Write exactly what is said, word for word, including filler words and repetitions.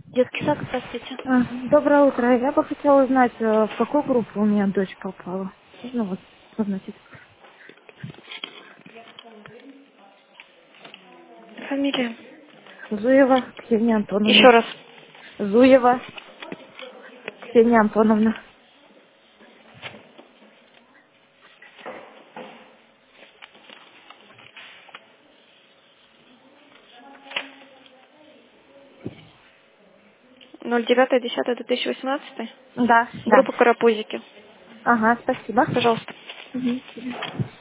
Детский сад, здравствуйте. А, Доброе утро. Я бы хотела узнать, э, в какую группу у меня дочь попала. Ну вот, позначить. Фамилия. Зуева Ксения Еще Антоновна. раз. Зуева Ксения Антоновна. ноль девять десятое две тысячи восемнадцатый. Да, да. Группа Карапузики. Ага, спасибо. Пожалуйста. Мгм.